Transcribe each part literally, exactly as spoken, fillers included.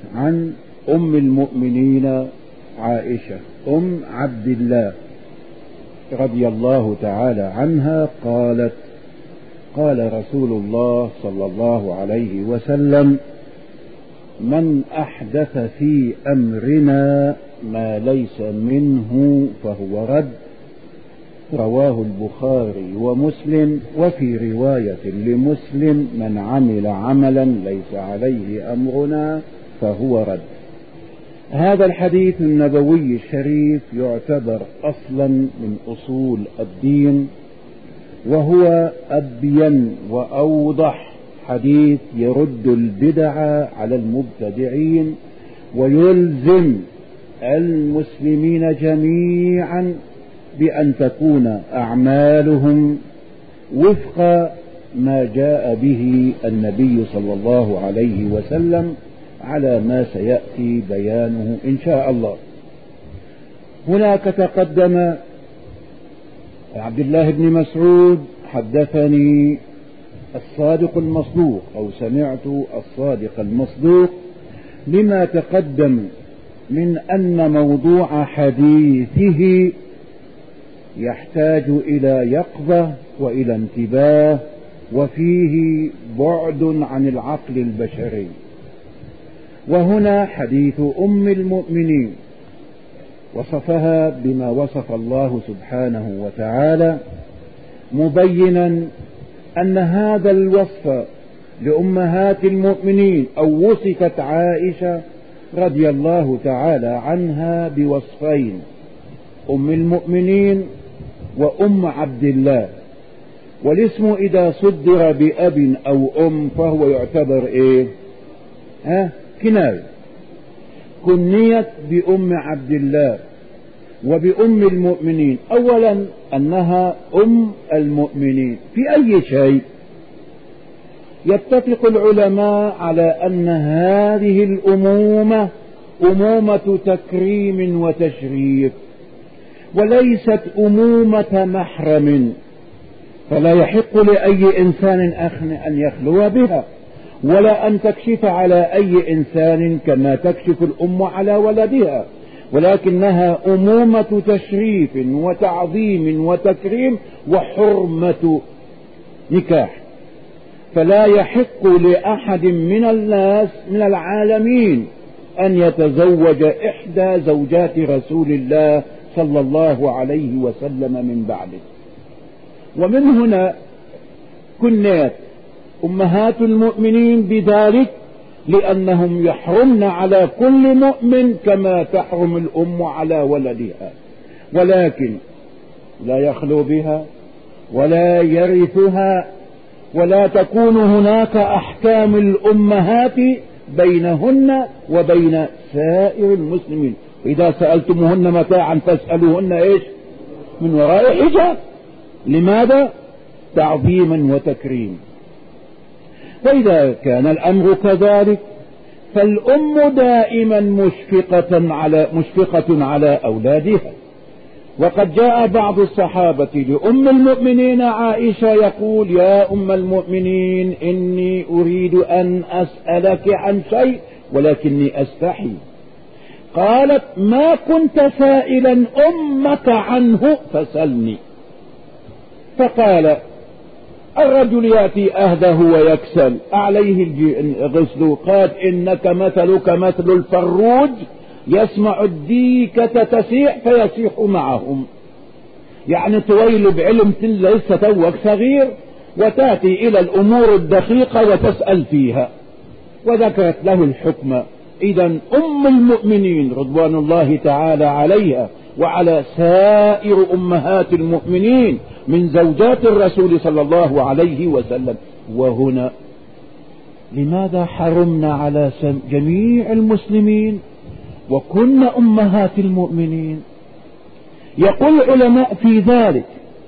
عن أم المؤمنين عائشة أم عبد الله رضي الله تعالى عنها قالت: قال رسول الله صلى الله عليه وسلم: من أحدث في أمرنا ما ليس منه فهو رد. رواه البخاري ومسلم. وفي رواية لمسلم: من عمل عملا ليس عليه أمرنا فهو رد. هذا الحديث النبوي الشريف يعتبر أصلا من أصول الدين، وهو أبين وأوضح حديث يرد البدع على المبتدعين، ويلزم المسلمين جميعا بأن تكون أعمالهم وفق ما جاء به النبي صلى الله عليه وسلم على ما سيأتي بيانه إن شاء الله. هناك تقدم عبد الله بن مسعود: حدثني الصادق المصدوق، أو سمعت الصادق المصدوق، لما تقدم من أن موضوع حديثه يحتاج إلى يقظة وإلى انتباه، وفيه بعد عن العقل البشري. وهنا حديث أم المؤمنين وصفها بما وصف الله سبحانه وتعالى، مبينا أن هذا الوصف لأمهات المؤمنين، أو وصفت عائشة رضي الله تعالى عنها بوصفين: أم المؤمنين وأم عبد الله. والاسم إذا صدر بأب أو أم فهو يعتبر إيه؟ ها؟ كناية. كنيت بأم عبد الله وبأم المؤمنين، أولا أنها أم المؤمنين في أي شيء. يتفق العلماء على أن هذه الأمومة أمومة تكريم وتشريف، وليست أمومة محرم، فلا يحق لأي إنسان أن يخلو بها، ولا أن تكشف على أي إنسان كما تكشف الأم على ولدها، ولكنها أمومة تشريف وتعظيم وتكريم وحرمة نكاح. فلا يحق لأحد من الناس من العالمين أن يتزوج إحدى زوجات رسول الله صلى الله عليه وسلم من بعده. ومن هنا كنيت أمهات المؤمنين بذلك، لأنهم يحرمن على كل مؤمن كما تحرم الأم على ولدها، ولكن لا يخلو بها ولا يرثها، ولا تكون هناك أحكام الأمهات بينهن وبين سائر المسلمين. إذا سألتموهن متاعا فاسألوهن إيش؟ من وراء حجاب. لماذا؟ تعظيما وتكريما. فإذا كان الأمر كذلك فالأم دائما مشفقة على مشفقة على أولادها. وقد جاء بعض الصحابة لأم المؤمنين عائشة يقول: يا أم المؤمنين، إني أريد أن أسألك عن شيء ولكني أستحي. قالت: ما كنت سائلا أمك عنه فسلني. فقال: الرجل يأتي أهده ويكسل عليه الغسل، قال: إنك مثلك مثل الفروج يسمع الديكة تسيح فيسيح معهم. يعني طويل بعلم ليس توك صغير، وتأتي إلى الأمور الدقيقة وتسأل فيها. وذكرت له الحكم. إذا أم المؤمنين رضوان الله تعالى عليها وعلى سائر أمهات المؤمنين من زوجات الرسول صلى الله عليه وسلم. وهنا لماذا حرمنا على جميع المسلمين وكن أمهات المؤمنين؟ يقول العلماء في ذلك: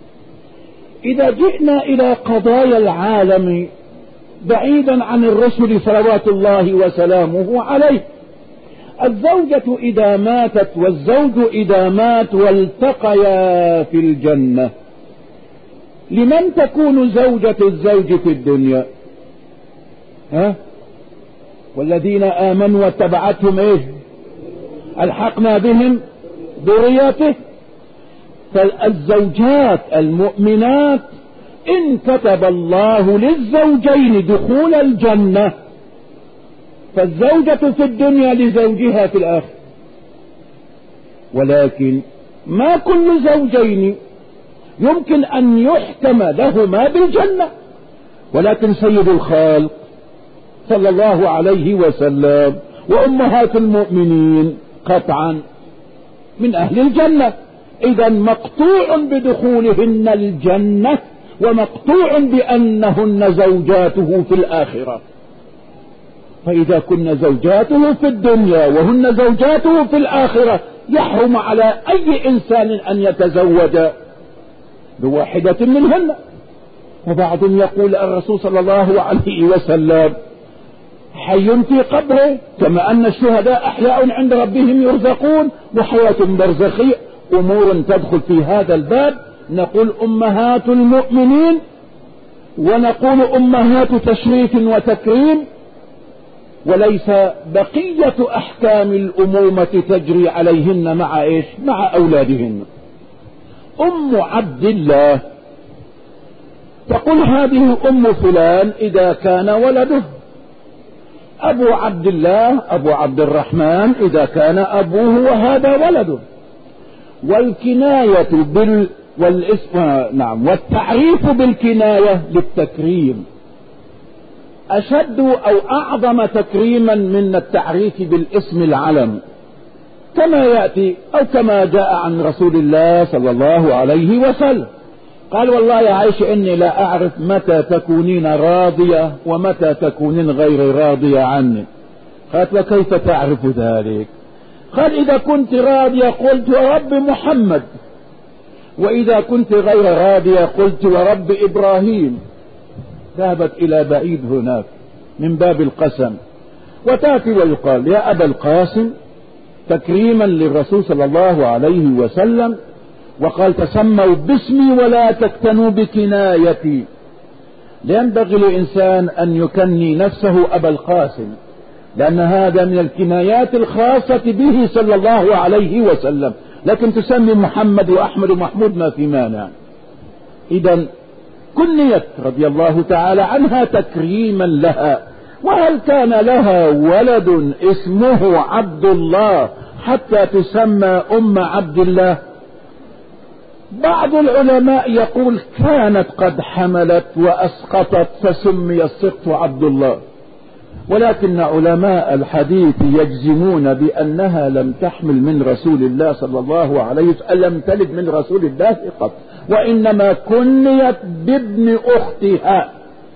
إذا جئنا إلى قضايا العالم بعيدا عن الرسل صلوات الله وسلامه عليه، الزوجة إذا ماتت والزوج إذا مات والتقيا في الجنة، لمن تكون زوجة الزوج في الدنيا؟ ها؟ والذين آمنوا واتبعتهم ايش الحقنا بهم ذريته. فالزوجات المؤمنات إن كتب الله للزوجين دخول الجنة فالزوجة في الدنيا لزوجها في الآخرة، ولكن ما كل زوجين يمكن أن يحكم لهما بالجنة، ولكن سيد الخلق صلى الله عليه وسلم وأمهات المؤمنين قطعا من أهل الجنة، إذا مقطوع بدخولهن الجنة ومقطوع بأنهن زوجاته في الآخرة. فإذا كن زوجاته في الدنيا وهن زوجاته في الآخرة يحرم على أي إنسان أن يتزوج بواحدة منهن. وبعض يقول الرسول صلى الله عليه وسلم حي في قبره، كما أن الشهداء أحياء عند ربهم يرزقون وحياة برزخية، أمور تدخل في هذا الباب. نقول أمهات المؤمنين ونقول أمهات تشريف وتكريم، وليس بقية أحكام الأمومة تجري عليهن مع إيش مع أولادهن. أم عبد الله تقول هذه أم فلان إذا كان ولده، أبو عبد الله أبو عبد الرحمن إذا كان أبوه وهذا ولده. والكناية بال والاسم نعم والتعريف بالكناية للتكريم أشد أو أعظم تكريما من التعريف بالاسم العلم، كما يأتي أو كما جاء عن رسول الله صلى الله عليه وسلم قال والله يا عائشة إني لا أعرف متى تكونين راضية ومتى تكونين غير راضية عني. قالت وكيف تعرف ذلك؟ قال إذا كنت راضية قلت ورب محمد، وإذا كنت غير راضية قلت ورب إبراهيم. ذهبت إلى بعيد هناك من باب القسم، وتأتي ويقال يا أبا القاسم تكريما للرسول صلى الله عليه وسلم، وقال تسموا باسمي ولا تكتنوا بكنايتي. لينبغي للإنسان أن يكني نفسه أبا القاسم، لأن هذا من الكنايات الخاصة به صلى الله عليه وسلم، لكن تسمي محمد وأحمد ومحمود ما في مانع. إذا كنيت رضي الله تعالى عنها تكريما لها. وهل كان لها ولد اسمه عبد الله حتى تسمى أم عبد الله؟ بعض العلماء يقول كانت قد حملت وأسقطت فسمي السقط عبد الله، ولكن علماء الحديث يجزمون بأنها لم تحمل من رسول الله صلى الله عليه وسلم، لم تلد من رسول الله قط، وإنما كنيت بابن أختها.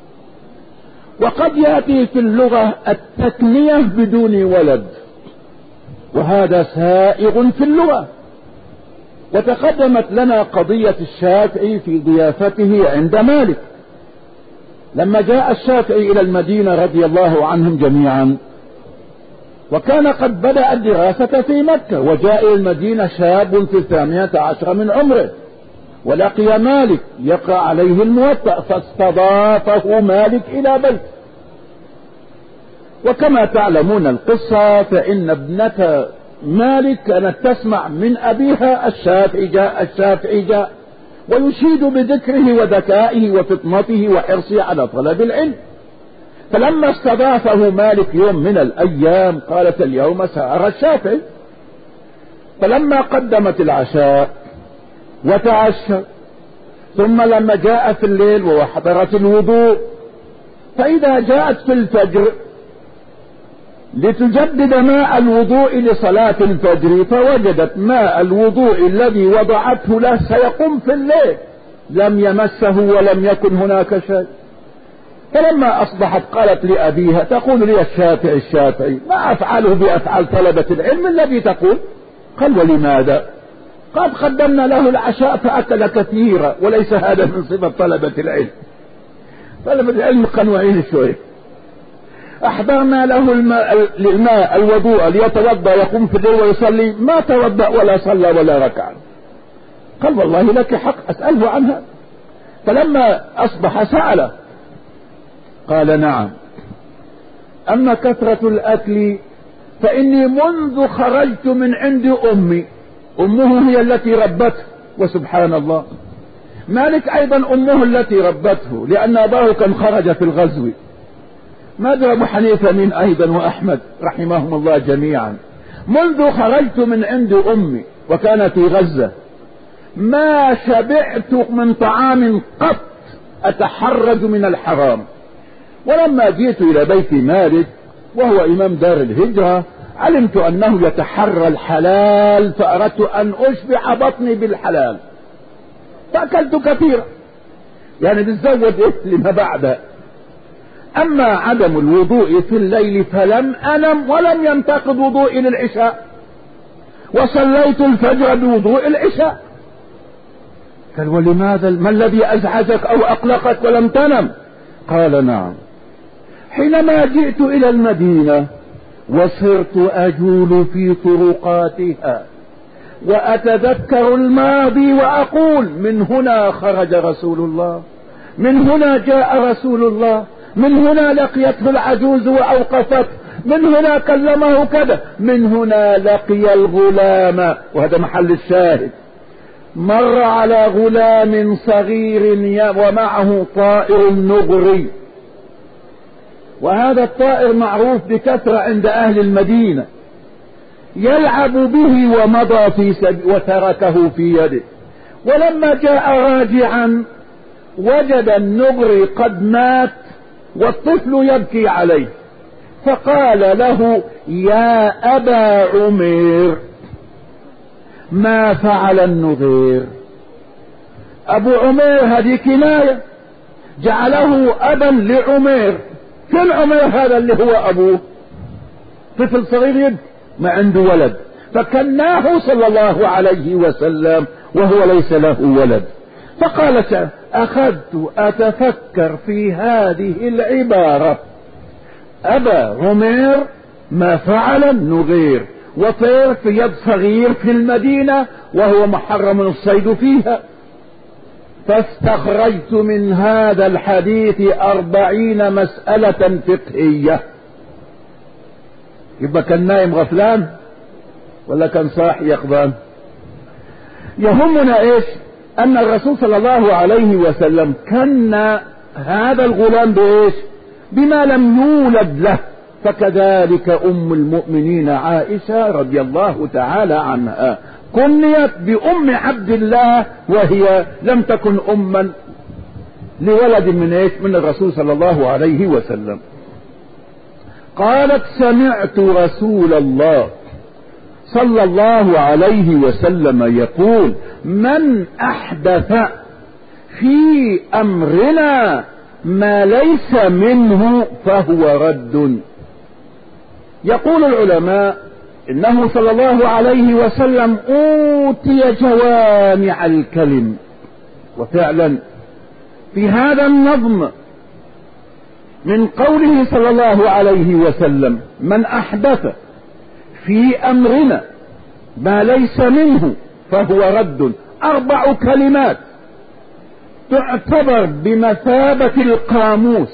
وقد يأتي في اللغة التكنية بدون ولد، وهذا سائغ في اللغة. وتقدمت لنا قضية الشافعي في ضيافته عند مالك لما جاء الشافعي إلى المدينة رضي الله عنهم جميعا، وكان قد بدأ الدراسة في مكة، وجاء إلى المدينة شاب في الثامنة عشر من عمره، ولقي مالك يقرأ عليه الموطأ، فاستضافه مالك إلى بيت. وكما تعلمون القصة فإن ابنة مالك كانت تسمع من أبيها الشافعي جاء الشافعي جاء، ويشيد بذكره وذكائه وفطنته وحرصه على طلب العلم. فلما استضافه مالك يوم من الأيام قالت اليوم سأرى الشافعي. فلما قدمت العشاء وتعشى، ثم لما جاء في الليل وحضرت الوضوء، فإذا جاءت في الفجر لتجدد ماء الوضوء لصلاة الفجر، فوجدت ماء الوضوء الذي وضعته له سيقوم في الليل، لم يمسه ولم يكن هناك شيء. فلما أصبحت قالت لأبيها تقول لي الشافعي الشافعي ما أفعله بأفعال طلبة العلم الذي تقول؟ قال ولماذا؟ قد قدمنا له العشاء فأكل كثيرا، وليس هذا من صفة طلبة العلم. طلبة العلم قنوعين شوي. أحضرنا له الماء, الماء الوضوء ليتوضأ يقوم في الليل ويصلي، ما توضأ ولا صلى ولا ركع. قال والله لك حق أسأله عنها. فلما أصبح سأله قال نعم. أما كثرة الأكل فإني منذ خرجت من عند أمي، أمه هي التي ربته، وسبحان الله مالك أيضا أمه التي ربته، لأن أباه كان خرج في الغزو. ماذا أبو حنيفة من أيضا وأحمد رحمهم الله جميعا، منذ خرجت من عند أمي وكان في غزة ما شبعت من طعام قط أتحرج من الحرام. ولما جئت إلى بيت مالك وهو إمام دار الهجرة علمت أنه يتحرى الحلال، فأردت أن أشبع بطني بالحلال فأكلت كثيرا، يعني بتزود إيه لما بعد. أما عدم الوضوء في الليل فلم أنم ولم ينتقض وضوئي للعشاء، وصليت الفجر بوضوء العشاء. قال ولماذا، ما الذي أزعجك أو أقلقك ولم تنم؟ قال نعم، حينما جئت إلى المدينة وصرت أجول في طرقاتها وأتذكر الماضي وأقول من هنا خرج رسول الله، من هنا جاء رسول الله، من هنا لقيته العجوز وأوقفت، من هنا كلمه كذا، من هنا لقي الغلام، وهذا محل الشاهد، مر على غلام صغير ومعه طائر نغري، وهذا الطائر معروف بكثرة عند أهل المدينة، يلعب به ومضى في سبيل وتركه في يده. ولما جاء راجعا وجد النغري قد مات والطفل يبكي عليه، فقال له يا أبا عمير ما فعل النغير؟ أبو عمير هذه كناية، جعله أبا لعمير. كم عمير هذا اللي هو أبوه؟ طفل صغير يبكي ما عنده ولد، فكناه صلى الله عليه وسلم وهو ليس له ولد. فقال أخذت أتفكر في هذه العبارة، أبا عمير ما فعل النغير، وطير في يد صغير في المدينة وهو محرم الصيد فيها. فاستخرجت من هذا الحديث أربعين مسألة فقهية. يبقى كان نايم غفلان ولا كان صاحي يقظان؟ يهمنا ايش؟ ان الرسول صلى الله عليه وسلم كن هذا الغلام بايش؟ بما لم يولد له. فكذلك ام المؤمنين عائشة رضي الله تعالى عنها كنيت بأم عبد الله وهي لم تكن أما لولد من ايش؟ من الرسول صلى الله عليه وسلم. قالت سمعت رسول الله صلى الله عليه وسلم يقول من أحدث في أمرنا ما ليس منه فهو رد. يقول العلماء إنه صلى الله عليه وسلم أوتي جوامع الكلم، وفعلا في هذا النظم من قوله صلى الله عليه وسلم من أحدث في أمرنا ما ليس منه فهو رد، أربع كلمات تعتبر بمثابة القاموس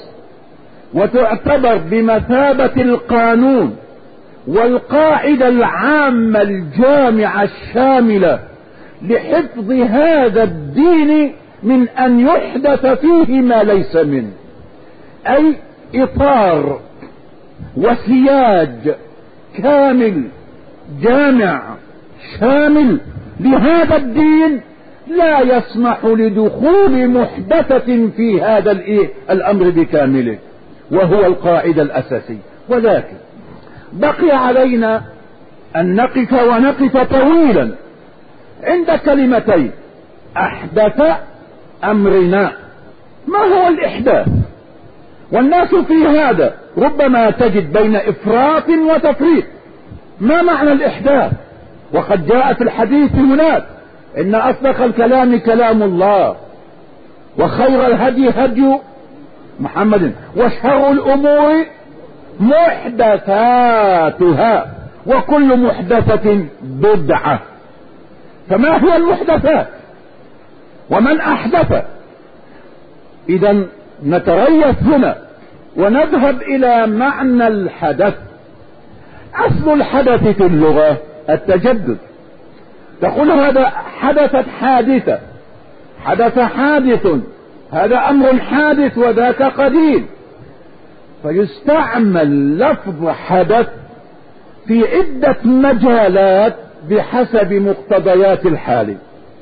وتعتبر بمثابة القانون والقاعدة العامة الجامعة الشاملة لحفظ هذا الدين من أن يحدث فيه ما ليس منه، أي إطار وسياج كامل جامع شامل لهذا الدين لا يسمح لدخول محدثة في هذا الأمر بكامله، وهو القاعدة الأساسية. ولكن بقي علينا أن نقف ونقف طويلا عند كلمتين أحدث أمرنا. ما هو الإحداث؟ والناس في هذا ربما تجد بين إفراط وتفريط. ما معنى الإحداث؟ وقد جاء في الحديث هناك إن أصدق الكلام كلام الله، وخير الهدي هدي محمد، وشر الأمور محدثاتها، وكل محدثة بدعة. فما هي المحدثات ومن أحدث؟ إذا نتريث هنا ونذهب إلى معنى الحدث. أصل الحدث في اللغة التجدد. تقول هذا حدثت حادثة، حدث حادث، هذا أمر حادث وذاك قديم. فيستعمل لفظ حدث في عدة مجالات بحسب مقتضيات الحال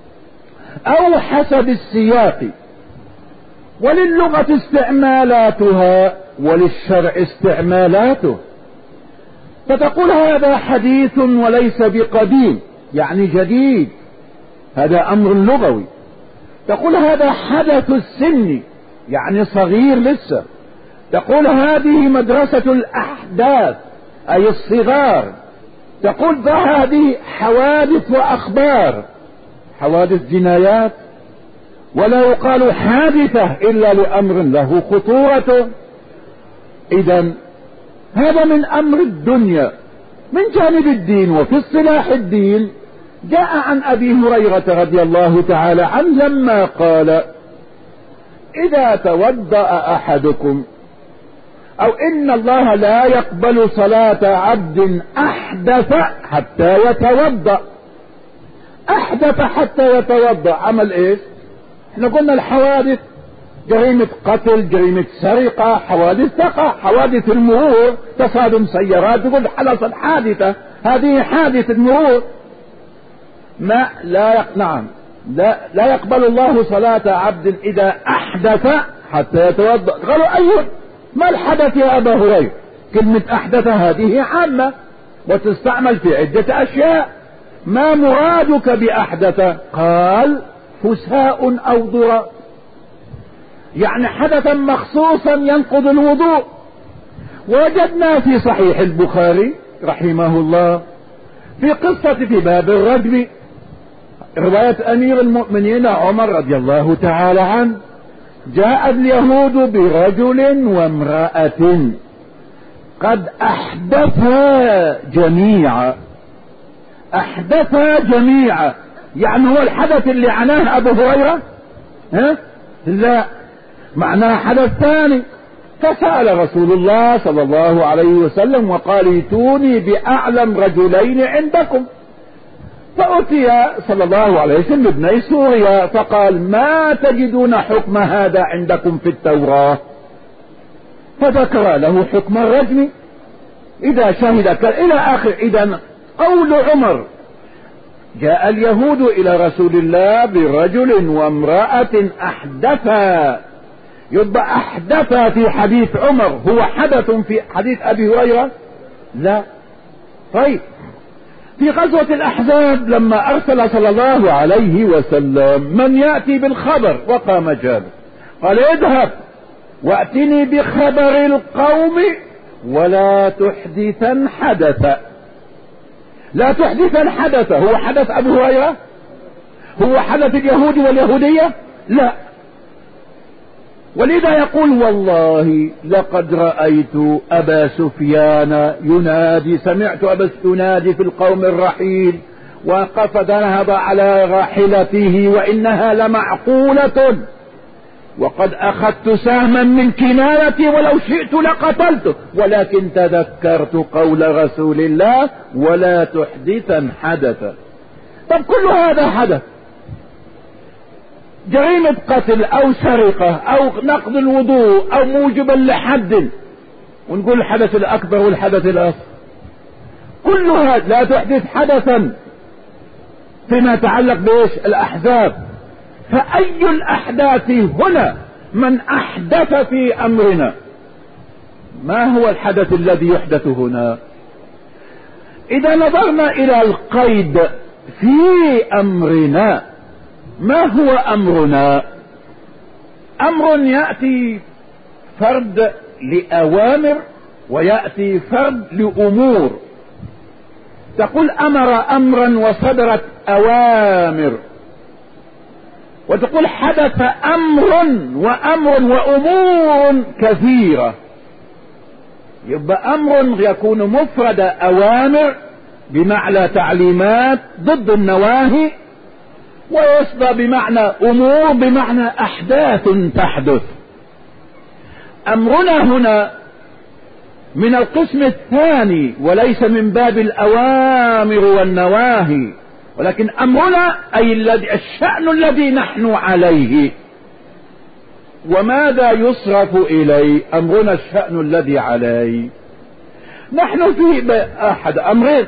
أو حسب السياق. وللغة استعمالاتها وللشرع استعمالاته. فتقول هذا حديث وليس بقديم، يعني جديد، هذا أمر لغوي. تقول هذا حدث السن، يعني صغير لسه. تقول هذه مدرسة الأحداث، أي الصغار. تقول هذه حوادث وأخبار، حوادث جنايات. ولا يقال حادثة إلا لأمر له خطورة. إذن هذا من أمر الدنيا. من جانب الدين وفي اصطلاح الدين جاء عن أبي هريرة رضي الله تعالى عنه لما قال: إذا توضأ أحدكم، أو إن الله لا يقبل صلاة عبد أحدث حتى يتوضأ. أحدث حتى يتوضأ، عمل إيش؟ احنا قلنا الحوادث جريمة قتل، جريمة سرقة، حوادث تقع، حوادث المرور، تصادم سيارات، تقول حدثت حادثة، هذه حادثة مرور. ما لا يق... نعم لا لا يقبل الله صلاة عبد إذا أحدث حتى يتوضأ. قالوا أيوه، ما الحدث يا أبا هريرة؟ كلمة أحدث هذه عامة وتستعمل في عدة أشياء. ما مرادك بأحدث؟ قال: فساء أو ضراء، يعني حدثا مخصوصا ينقض الوضوء. وجدنا في صحيح البخاري رحمه الله في قصة في باب الرجم رواية أمير المؤمنين عمر رضي الله تعالى عنه: جاء اليهود برجل وامرأة قد أحدثا جميعا. أحدثا جميعا يعني هو الحدث اللي عناه أبو هريرة؟ ها؟ لا، معناه حدث ثاني. فسأل رسول الله صلى الله عليه وسلم وقال: ائتوني بأعلم رجلين عندكم. فأتي صلى الله عليه وسلم ابني سوريا فقال: ما تجدون حكم هذا عندكم في التوراة؟ فذكر له حكم الرجم إذا شهد إلى آخر. إذن قول عمر: جاء اليهود إلى رسول الله برجل وامرأة أحدثا، يبقى أحدثا في حديث عمر هو حدث في حديث أبي هريرة؟ لا. طيب، في غزوة الأحزاب لما أرسل صلى الله عليه وسلم من يأتي بالخبر، وقام جابر قال: اذهب وأتني بخبر القوم ولا تحدثا حدثا. لا تحدثا حدث، هو حدث أبو هريرة؟ هو حدث اليهود واليهودية؟ لا. ولذا يقول: والله لقد رأيت أبا سفيان ينادي، سمعت أبا ينادي في القوم الرحيل، وقف ذهب على راحلته وإنها لمعقولة، وقد أخذت سهما من كنانتي ولو شئت لقتلته، ولكن تذكرت قول رسول الله: ولا تحدثا حدثا. طب كل هذا حدث، جريمة قتل أو سرقة أو نقض الوضوء أو موجبا لحد، ونقول الحدث الأكبر والحدث الأصغر، كل هذا لا تحدث حدثا فيما يتعلق بإيش؟ الأحزاب. فأي الأحداث هنا؟ من أحدث في أمرنا. ما هو الحدث الذي يحدث هنا؟ إذا نظرنا إلى القيد في أمرنا، ما هو أمرنا؟ أمر يأتي فرد لأوامر ويأتي فرد لأمور. تقول أمر أمرا وصدرت أوامر، وتقول حدث أمر وأمر وأمور كثيرة. يبقى أمر يكون مفرد أوامر بمعنى تعليمات ضد النواهي، ويصدى بمعنى أمور بمعنى أحداث تحدث. أمرنا هنا من القسم الثاني وليس من باب الأوامر والنواهي، ولكن أمرنا أي الذي الشأن الذي نحن عليه. وماذا يصرف إليه؟ أمرنا الشأن الذي عليه. نحن في أحد أمرين،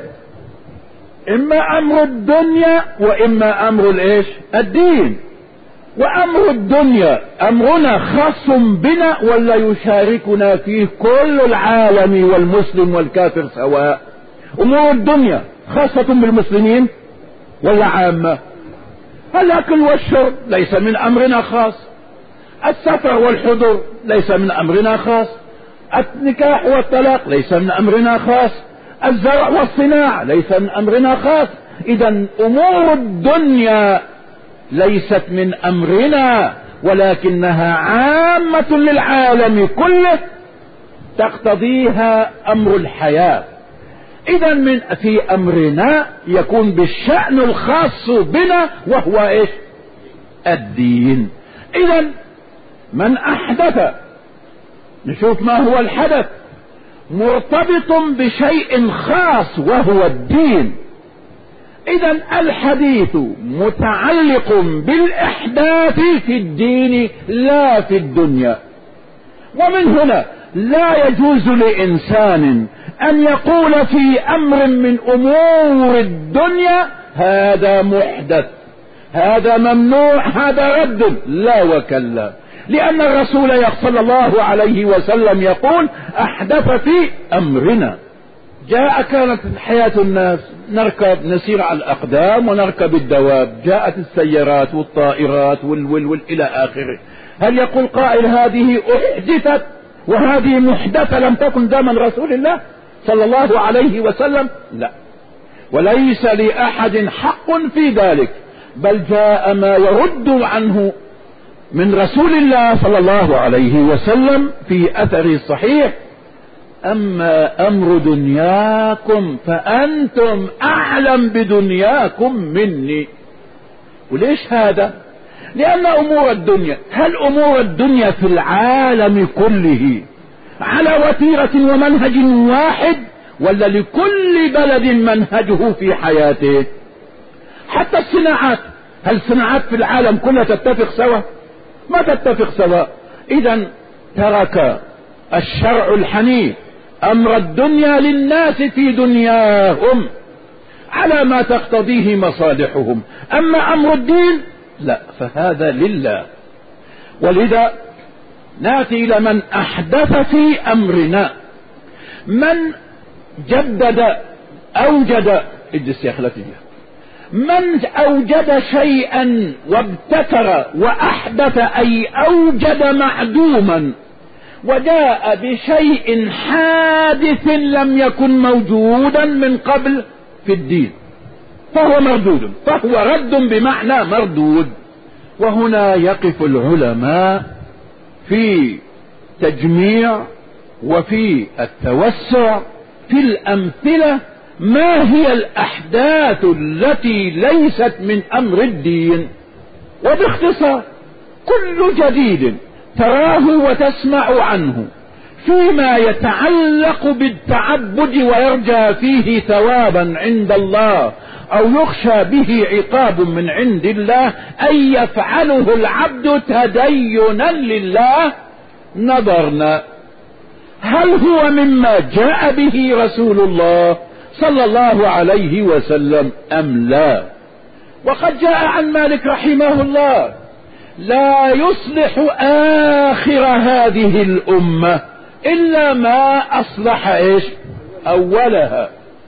إما أمر الدنيا وإما أمر الإيش؟ الدين. وأمر الدنيا أمرنا خاص بنا ولا يشاركنا فيه كل العالم والمسلم والكافر سواء؟ أمور الدنيا خاصة بالمسلمين ولا عامة؟ الأكل والشرب ليس من أمرنا خاص، السفر والحضور ليس من أمرنا خاص، النكاح والطلاق ليس من أمرنا خاص، الزرع والصناعة ليس من أمرنا خاص. إذن أمور الدنيا ليست من أمرنا ولكنها عامة للعالم كله تقتضيها أمر الحياة. إذا من في أمرنا يكون بالشأن الخاص بنا وهو إيش؟ الدين. إذا من أحدث، نشوف ما هو الحدث، مرتبط بشيء خاص وهو الدين. إذا الحديث متعلق بالإحداث في الدين لا في الدنيا. ومن هنا لا يجوز لإنسان أن يقول في أمر من أمور الدنيا هذا محدث، هذا ممنوع، هذا رد، لا وكلا. لأن الرسول صلى الله عليه وسلم يقول أحدث في أمرنا. جاء كانت حياة الناس نركب نسير على الأقدام ونركب الدواب، جاءت السيارات والطائرات والول وال إلى آخره. هل يقول قائل هذه أحدثت وهذه محدثة لم تكن زمن رسول الله صلى الله عليه وسلم؟ لا، وليس لأحد حق في ذلك، بل جاء ما يرد عنه من رسول الله صلى الله عليه وسلم في أثره الصحيح: أما أمر دنياكم فأنتم أعلم بدنياكم مني. وليش هذا؟ لأن أمور الدنيا، هل أمور الدنيا في العالم كله على وتيرة ومنهج واحد، ولا لكل بلد منهجه في حياته؟ حتى الصناعات، هل الصناعات في العالم كلها تتفق سوا؟ ما تتفق سوا. إذا ترك الشرع الحنيف أمر الدنيا للناس في دنياهم على ما تقتضيه مصالحهم، أما أمر الدين لا، فهذا لله. ولذا نأتي إلى من أحدث في أمرنا، من جدد أوجد اجلس يا خلفي، من أوجد شيئا وابتكر وأحدث أي أوجد معدوما وجاء بشيء حادث لم يكن موجودا من قبل في الدين فهو مردود، فهو رد بمعنى مردود. وهنا يقف العلماء في تجميع وفي التوسع في الأمثلة، ما هي الأحداث التي ليست من أمر الدين. وباختصار كل جديد تراه وتسمع عنه فيما يتعلق بالتعبد ويرجى فيه ثوابا عند الله أو يخشى به عقاب من عند الله، أن يفعله العبد تدينا لله، نظرنا هل هو مما جاء به رسول الله صلى الله عليه وسلم أم لا. وقد جاء عن مالك رحمه الله: لا يصلح آخر هذه الأمة إلا ما أصلح إيش أولها.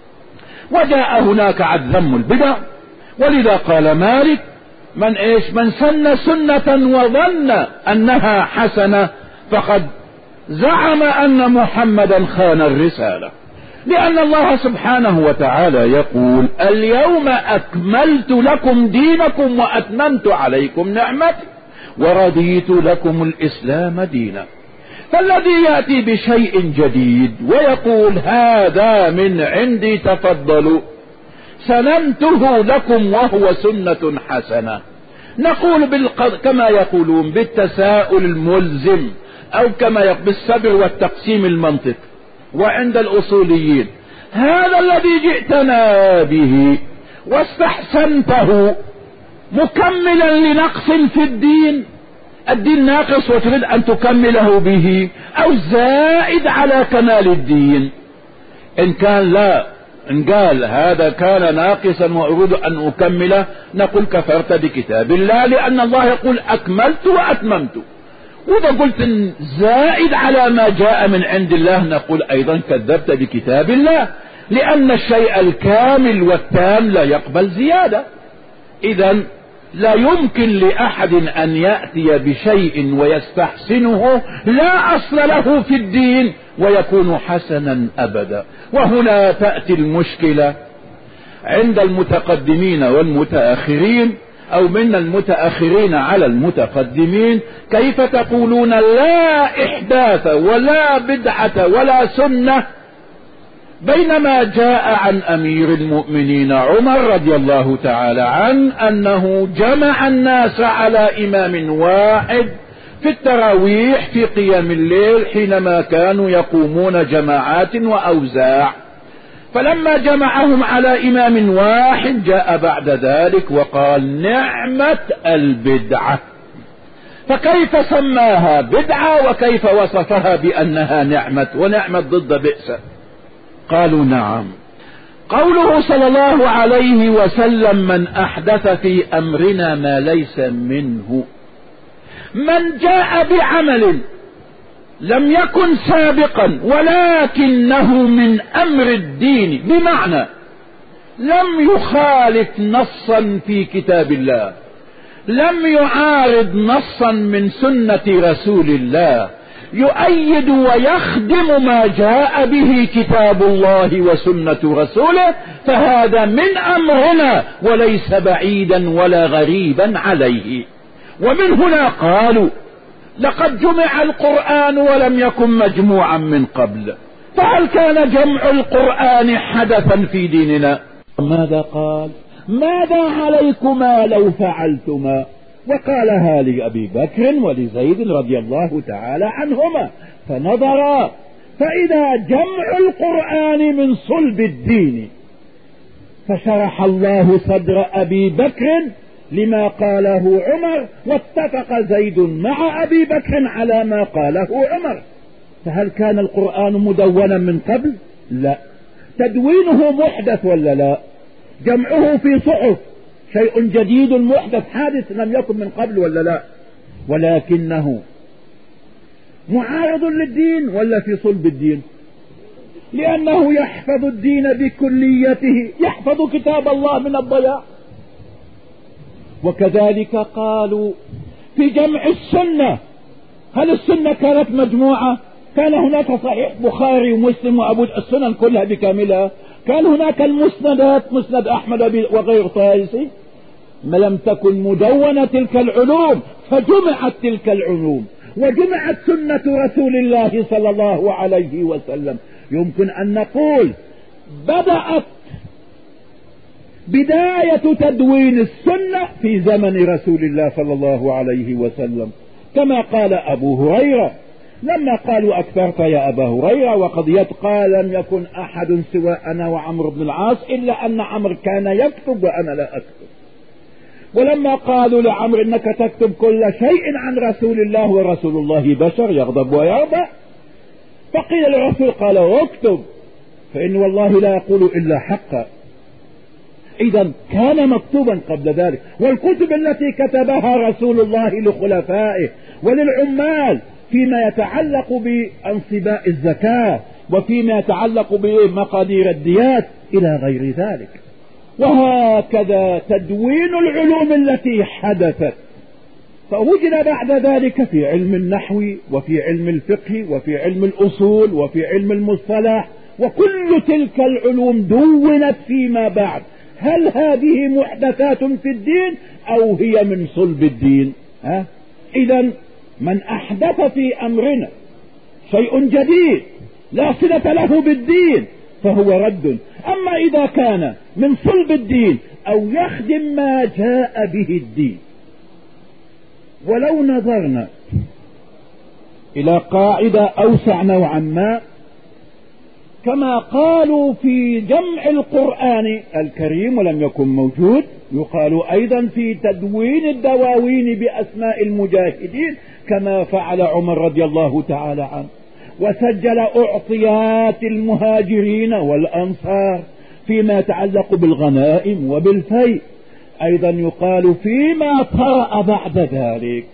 وجاء هناك عن ذم البدع، ولذا قال مالك: من إيش من سن سنة وظن أنها حسنة فقد زعم أن محمدا خان الرسالة. لأن الله سبحانه وتعالى يقول: اليوم أكملت لكم دينكم وأتممت عليكم نعمتي ورضيت لكم الإسلام دينا. فالذي يأتي بشيء جديد ويقول هذا من عندي تفضلوا سننته لكم وهو سنة حسنة، نقول بالقض... كما يقولون بالتساؤل الملزم: أو كما يقول بالصبر والتقسيم المنطق. وعند الأصوليين هذا الذي جئتنا به واستحسنته مكملا لنقص في الدين، الدين ناقص وتريد أن تكمله به، أو زائد على كمال الدين؟ إن كان لا، إن قال هذا كان ناقصا وأريد أن أكمله، نقول كفرت بكتاب الله، لأن الله يقول أكملت وأتممت. وإذا قلت إن زائد على ما جاء من عند الله، نقول أيضا كذبت بكتاب الله، لأن الشيء الكامل والتام لا يقبل زيادة. إذا لا يمكن لأحد أن يأتي بشيء ويستحسنه لا أصل له في الدين ويكون حسنا أبدا. وهنا تأتي المشكلة عند المتقدمين والمتأخرين، أو من المتأخرين على المتقدمين. كيف تقولون لا إحداث ولا بدعة ولا سنة، بينما جاء عن أمير المؤمنين عمر رضي الله تعالى عنه أنه جمع الناس على إمام واحد في التراويح في قيام الليل حينما كانوا يقومون جماعات وأوزاع، فلما جمعهم على إمام واحد جاء بعد ذلك وقال نعمة البدعة. فكيف سماها بدعة وكيف وصفها بأنها نعمة، ونعمة ضد بئس؟ قالوا نعم. قوله صلى الله عليه وسلم من أحدث في أمرنا ما ليس منه، من جاء بعمل لم يكن سابقا ولكنه من أمر الدين، بمعنى لم يخالف نصا في كتاب الله، لم يعارض نصا من سنة رسول الله، يؤيد ويخدم ما جاء به كتاب الله وسنة رسوله، فهذا من أمرنا وليس بعيدا ولا غريبا عليه. ومن هنا قالوا لقد جمع القرآن ولم يكن مجموعا من قبل، فهل كان جمع القرآن حدثا في ديننا؟ ماذا قال؟ ماذا عليكما لو فعلتما؟ وقالها لأبي بكر ولزيد رضي الله تعالى عنهما، فنظرا فإذا جمع القرآن من صلب الدين، فشرح الله صدر أبي بكر لما قاله عمر، واتفق زيد مع أبي بكر على ما قاله عمر. فهل كان القرآن مدونا من قبل؟ لا. تدوينه محدث ولا لا؟ جمعه في صحف شيء جديد محدث حادث لم يكن من قبل ولا لا؟ ولكنه معارض للدين ولا في صلب الدين؟ لأنه يحفظ الدين بكليته، يحفظ كتاب الله من الضياع. وكذلك قالوا في جمع السنة، هل السنة كانت مجموعة؟ كان هناك صحيح بخاري ومسلم وأبو السنن كلها بكاملها، كان هناك المسندات مسند أحمد وغير طائسي، ما لم تكن مدونة تلك العلوم فجمعت تلك العلوم وجمعت سنة رسول الله صلى الله عليه وسلم. يمكن أن نقول بدأت بداية تدوين السنة في زمن رسول الله صلى الله عليه وسلم، كما قال أبو هريرة لما قالوا أكثرت يا أبا هريرة، وقد قال لم يكن أحد سوى أنا وعمرو بن العاص إلا أن عمرو كان يكتب وأنا لا أكتب. ولما قالوا لعمرو إنك تكتب كل شيء عن رسول الله ورسول الله بشر يغضب ويرضى، فقيل للرسول قال اكتب فإن والله لا يقول إلا حقا. إذا كان مكتوبا قبل ذلك. والكتب التي كتبها رسول الله لخلفائه وللعمال فيما يتعلق بانصباء الزكاة وفيما يتعلق بمقادير الديات إلى غير ذلك. وهكذا تدوين العلوم التي حدثت، فوجد بعد ذلك في علم النحو وفي علم الفقه وفي علم الأصول وفي علم المصطلح، وكل تلك العلوم دونت فيما بعد. هل هذه محدثات في الدين أو هي من صلب الدين؟ ها؟ إذن من أحدث في أمرنا شيء جديد لا صلة له بالدين فهو رد. أما إذا كان من صلب الدين أو يخدم ما جاء به الدين، ولو نظرنا إلى قاعدة أوسع نوعا ما، كما قالوا في جمع القرآن الكريم ولم يكن موجود، يقال أيضا في تدوين الدواوين بأسماء المجاهدين كما فعل عمر رضي الله تعالى عنه، وسجل أعطيات المهاجرين والأنصار فيما يتعلق بالغنائم وبالفيء. أيضا يقال فيما طرأ بعد ذلك،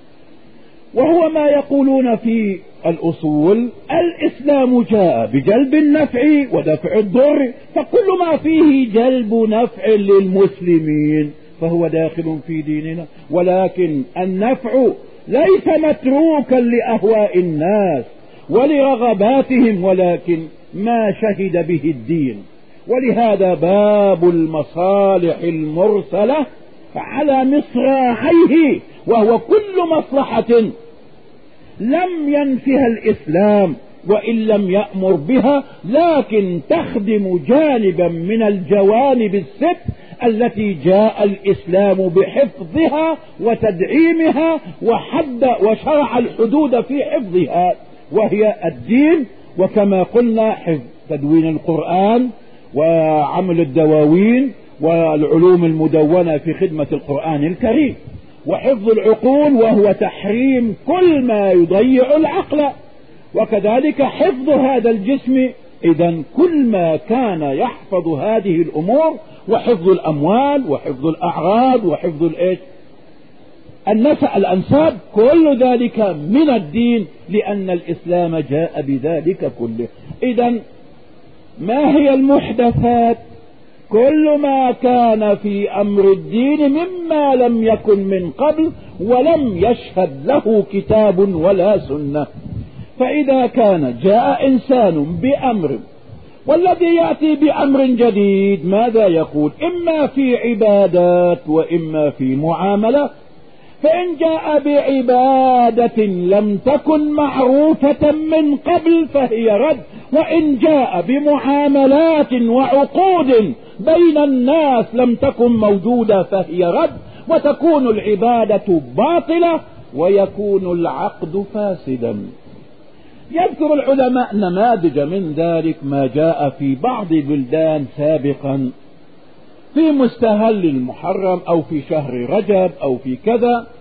وهو ما يقولون في الأصول: الإسلام جاء بجلب النفع ودفع الضر، فكل ما فيه جلب نفع للمسلمين فهو داخل في ديننا، ولكن النفع ليس متروكا لأهواء الناس ولرغباتهم، ولكن ما شهد به الدين. ولهذا باب المصالح المرسلة على مصراعيه، وهو كل مصلحة لم ينفها الإسلام وإن لم يأمر بها، لكن تخدم جانبا من الجوانب الست التي جاء الإسلام بحفظها وتدعيمها وحد وشرع الحدود في حفظها، وهي الدين. وكما قلنا حفظ تدوين القرآن وعمل الدواوين والعلوم المدونة في خدمة القرآن الكريم، وحفظ العقول وهو تحريم كل ما يضيع العقل، وكذلك حفظ هذا الجسم. إذن كل ما كان يحفظ هذه الأمور، وحفظ الأموال وحفظ الأعراض وحفظ الإيش النسأ الأنساب، كل ذلك من الدين، لأن الإسلام جاء بذلك كله. إذن ما هي المحدثات؟ كل ما كان في أمر الدين مما لم يكن من قبل ولم يشهد له كتاب ولا سنة. فإذا كان جاء إنسان بأمر، والذي يأتي بأمر جديد ماذا يقول؟ إما في عبادات وإما في معاملة. فإن جاء بعبادة لم تكن معروفة من قبل فهي رد، وإن جاء بمعاملات وعقود بين الناس لم تكن موجودة فهي رد، وتكون العبادة باطلة ويكون العقد فاسدا. يذكر العلماء نماذج من ذلك ما جاء في بعض بلدان سابقا في مستهل المحرم أو في شهر رجب أو في كذا،